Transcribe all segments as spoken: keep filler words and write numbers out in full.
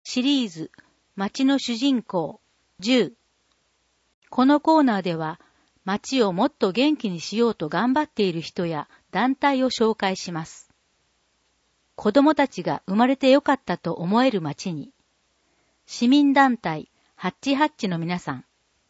シリーズ街の主人公じゅう。このコーナーでは街をもっと元気にしようと頑張っている人や団体を紹介します。子供たちが生まれてよかったと思える街に。市民団体ハッチハッチの皆さん。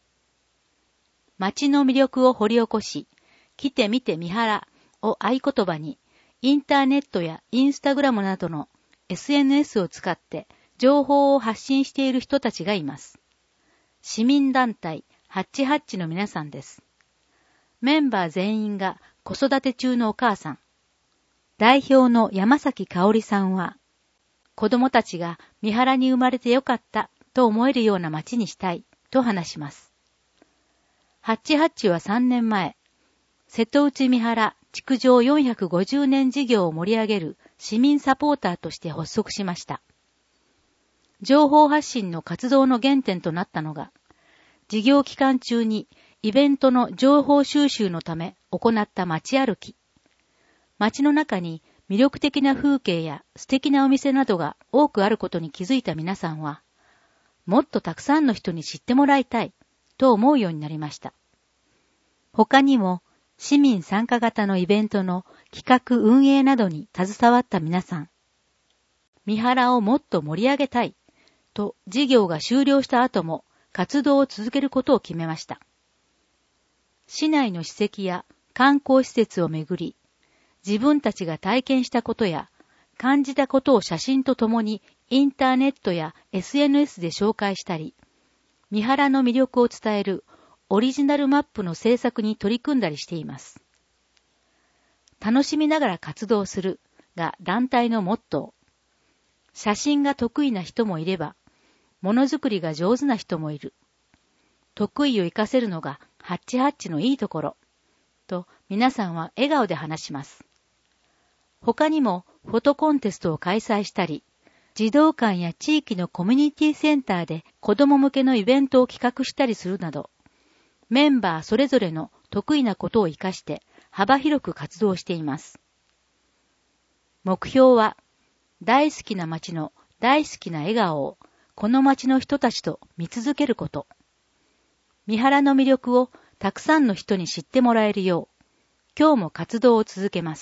街の魅力を掘り起こし、来てみてみはらを合言葉に、インターネットやインスタグラムなどの エスエヌエス を使って情報を発信している人たちがいます。市民団体ハッチハッチの皆さんです。メンバー全員が子育て中のお母さん。代表の山崎香織さんは、子供たちが三原に生まれてよかったと思えるような街にしたいと話します。ハッチハッチはさんねんまえ、瀬戸内三原築城よんひゃくごじゅうねん事業を盛り上げる市民サポーターとして発足しました。情報発信の活動の原点となったのが、事業期間中にイベントの情報収集のため行った街歩き。街の中に魅力的な風景や素敵なお店などが多くあることに気づいた皆さんは、もっとたくさんの人に知ってもらいたいと思うようになりました。他にも市民参加型のイベントの企画運営などに携わった皆さん、三原をもっと盛り上げたいと事業が終了した後も活動を続けることを決めました。市内の史跡や観光施設をめぐり、自分たちが体験したことや感じたことを写真とともにインターネットや エスエヌエス で紹介したり、三原の魅力を伝えるオリジナルマップの制作に取り組んだりしています。楽しみながら活動するが団体のモットー。写真が得意な人もいれば、ものづくりが上手な人もいる。得意を活かせるのがハッチハッチのいいところ。と皆さんは笑顔で話します。他にもフォトコンテストを開催したり、児童館や地域のコミュニティセンターで子供向けのイベントを企画したりするなど、メンバーそれぞれの得意なことを活かして幅広く活動しています。目標は、大好きな街の大好きな笑顔をこの街の人たちと見続けること。三原の魅力をたくさんの人に知ってもらえるよう、今日も活動を続けます。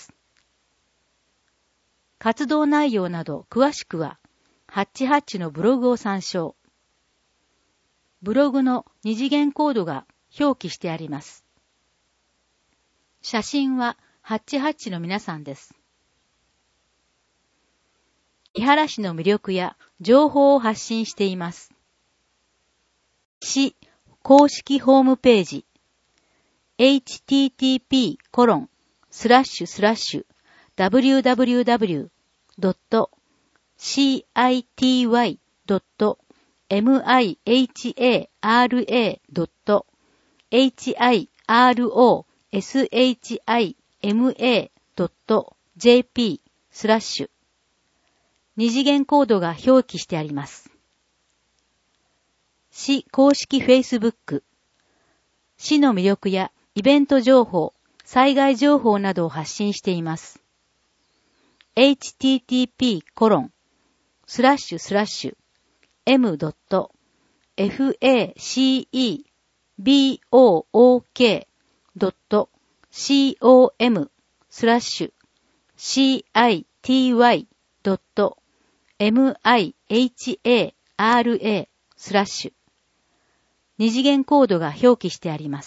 活動内容など詳しくは、ハッチハッチのブログを参照。ブログの二次元コードが表記してあります。写真はハッチハッチの皆さんです。三原市の魅力や情報を発信しています。市公式ホームページ エイチティーティーピーコロンスラッシュスラッシュダブリューダブリューダブリュードットシーアイティーワイドットミハラドットエイチアイアールオーエスエイチアイエムエードットジェーピースラッシュ二次元コードが表記してあります。市公式 Facebook、市の魅力やイベント情報、災害情報などを発信しています。エイチティーティーピーコロンスラッシュスラッシュエムドットファシーボーケードットコムスラッシュシーアイティーワイドットミハラスラッシュ二次元コードが表記してあります。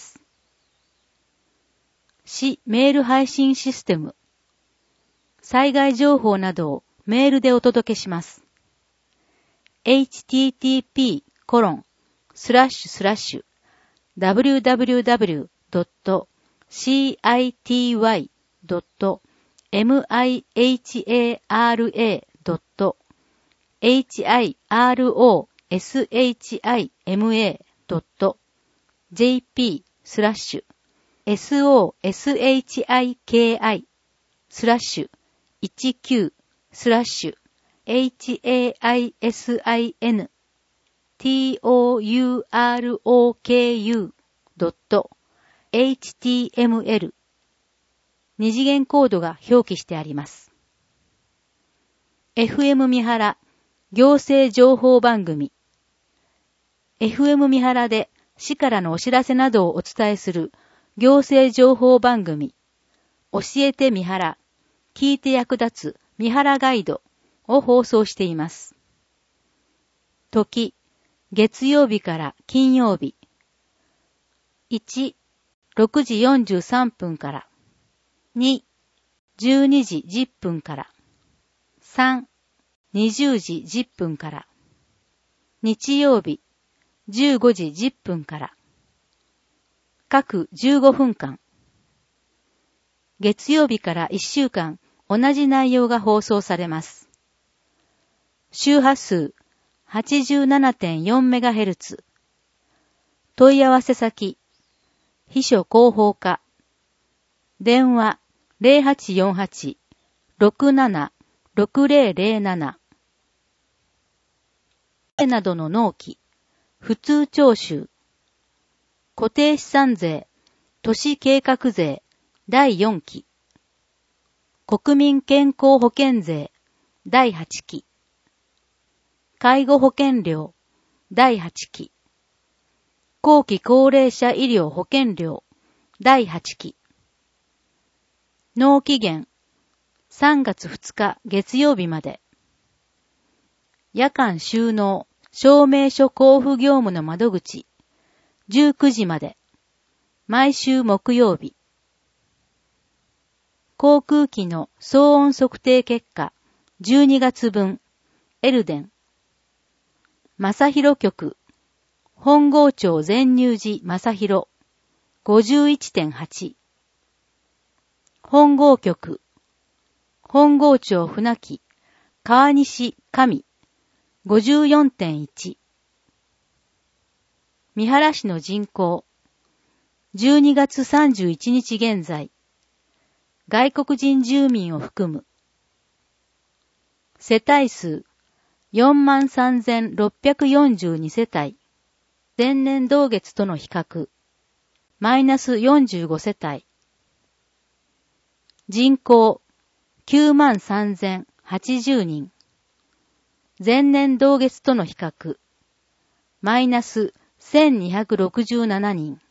市メール配信システム。災害情報などをメールでお届けします。エイチティーティーピーコロンスラッシュスラッシュダブリューダブリューダブリュードットシーアイティーワイドットミハラドットエイチアイアールオーエスエイチアイエムエードットジェーピースラッシュエスオーエスエイチアイケーアイスラッシュじゅうきゅうスラッシュエイチエーアイエスアイエヌトゥーロクドットエイチティーエムエル 二次元コードが表記してあります。エフエム 三原行政情報番組。エフエム 三原で市からのお知らせなどをお伝えする行政情報番組。教えて三原、聞いて役立つ三原ガイドを放送しています。時、月曜日から金曜日。いち、ろくじよんじゅうさんぷんから。に、じゅうにじじゅっぷんから。さん、にじゅうじじゅっぷんから。日曜日、じゅうごじじゅっぷんから。各じゅうごふんかん。月曜日からいっしゅうかん、同じ内容が放送されます。周波数 はちじゅうななてんよんメガヘルツ。問い合わせ先、秘書広報課。電話 ゼロはちよんはち ろくなな ろくゼロゼロなな。などの納期、普通徴収。固定資産税、都市計画税、だいよんき。国民健康保険税、だいはちき。介護保険料、だいはちき。後期高齢者医療保険料、だいはちき。納期限、さんがつふつか月曜日まで。夜間収納、証明書交付業務の窓口、じゅうくじまで。毎週木曜日。航空機の騒音測定結果、じゅうにがつぶん、エルデン。正広局、本郷町全入寺正広、ごじゅういってんはち。本郷局、本郷町船木、川西上、ごじゅうよんてんいち。三原市の人口、じゅうにがつさんじゅういちにち現在、外国人住民を含む。世帯数、よんまんさんぜんろっぴゃくよんじゅうにせたい。前年同月との比較、マイナスよんじゅうごせたい。人口、きゅうまんさんぜんはちじゅうにん。前年同月との比較、マイナスせんにひゃくろくじゅうななにん。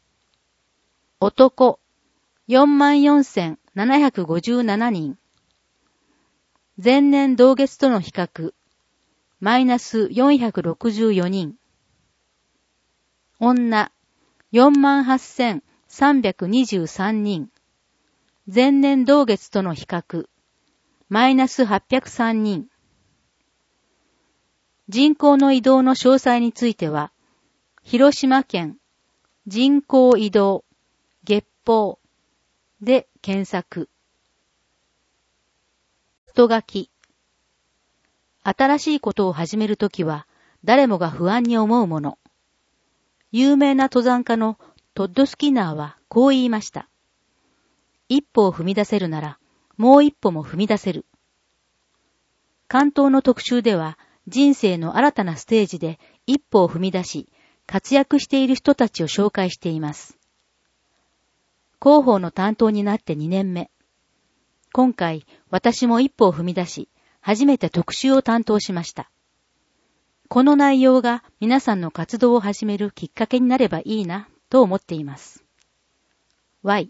男、よんまんよんせんななひゃくごじゅうななにん。前年同月との比較、マイナスよんひゃくろくじゅうよにん。女、よんまんはっせんさんびゃくにじゅうさんにん。前年同月との比較、マイナスはっぴゃくさんにん。人口の移動の詳細については、広島県人口移動月報で検索。人書き。新しいことを始めるときは誰もが不安に思うもの。有名な登山家のトッド・スキナーはこう言いました。一歩を踏み出せるならもう一歩も踏み出せる。関東の特集では人生の新たなステージで一歩を踏み出し活躍している人たちを紹介しています。広報の担当になってにねんめ。今回私も一歩を踏み出し初めて特集を担当しました。この内容が皆さんの活動を始めるきっかけになればいいなと思っています。Y。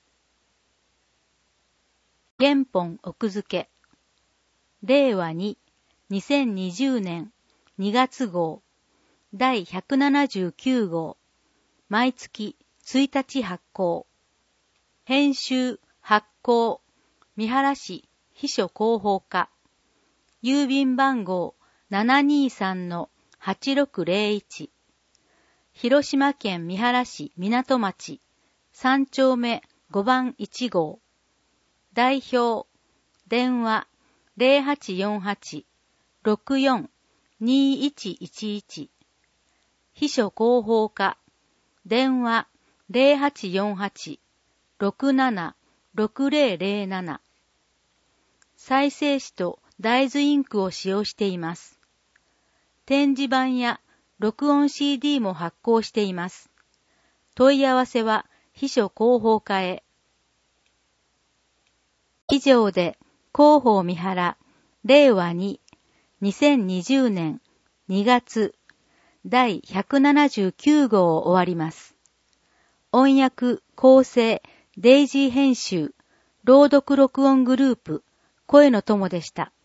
原本奥付け。れいわに、にせんにじゅうねんにがつごう、だいひゃくななじゅうきゅうごう、毎月ついたち発行。編集、発行、三原市秘書広報課。郵便番号 ななにさんのはちろくぜろいち。広島県三原市港町さんちょうめごばんいちごう。代表、電話 ゼロはちよんはち ろくよん にいちいちいち。秘書広報課、電話 ゼロはちよんはち ろくなな ろくゼロゼロなな。再生紙と大豆インクを使用しています。展示板や録音 シーディー も発行しています。問い合わせは秘書広報課へ。以上で広報三原れいわににせんにじゅうねんにがつだいひゃくななじゅうきゅうごうを終わります。音訳、構成、デイジー編集、朗読録音グループ、声の友でした。